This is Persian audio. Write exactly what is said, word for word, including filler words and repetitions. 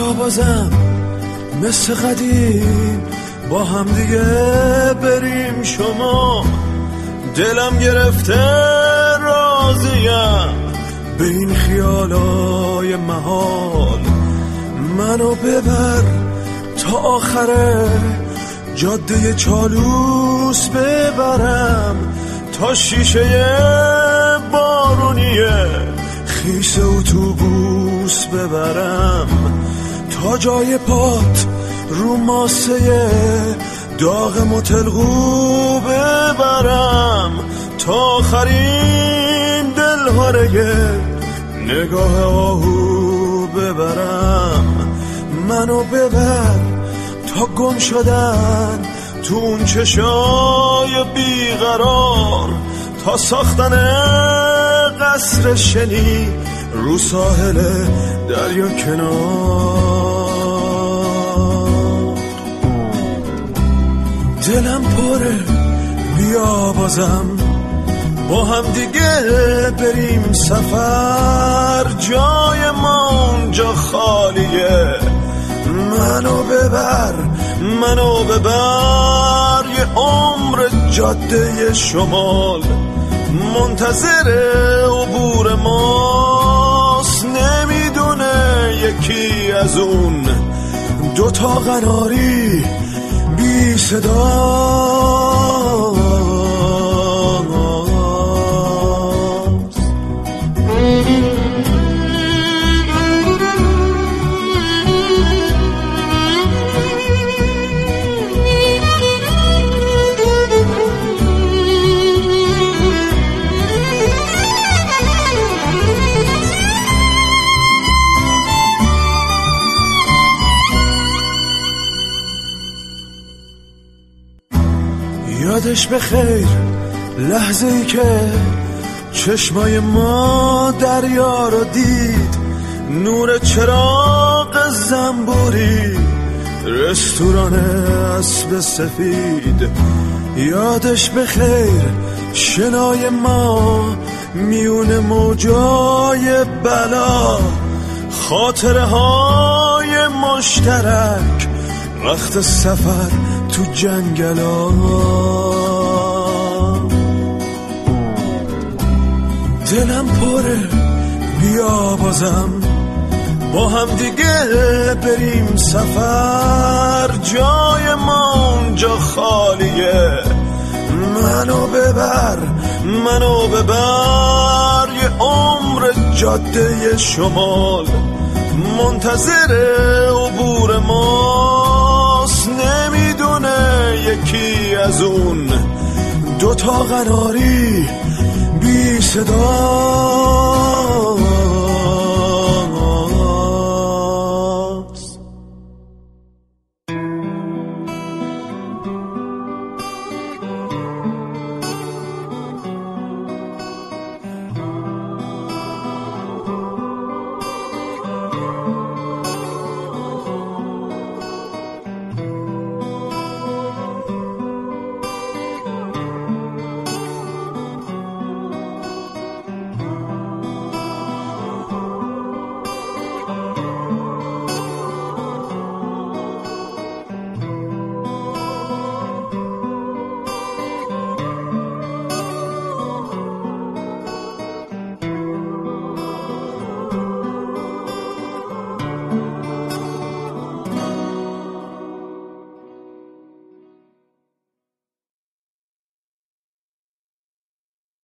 بیا بازم مثل قدیم با هم دیگه بریم شما. دلم گرفته راضیم به این خیالای محال. منو ببر تا آخره جاده چالوس ببرم، تا شیشه بارونیه خیس اتوبوس ببرم، تا جای پات رو ماسه داغ متلقو ببرم، تا آخرین دلهاره نگاه آهو ببرم. منو ببر تا گم شدن تو اون چشای بیقرار، تا ساختن قصر شنی رو ساحل دریا کنار. دلم پره بیا بازم با هم دیگه بریم سفر، جای ما اونجا خالیه. منو ببر منو ببر یه عمر جاده شمال منتظر عبور ماست. نمیدونه یکی از اون دوتا قناری بی صدا یادش بخیر لحظه ای که چشمای ما دریا رو دید، نور چراغ زنبوری رستوران اسب سفید. یادش بخیر شنای ما میون موجای بلا، خاطره های مشترک وقت سفر تو جنگلا. دلم پره بیا بازم با هم دیگه بریم سفر، جای ما اونجا خالیه. منو ببر منو ببر یه عمر جاده شمال منتظر عبور ماست. نمیدونه یکی از اون دوتا قناری بی صدا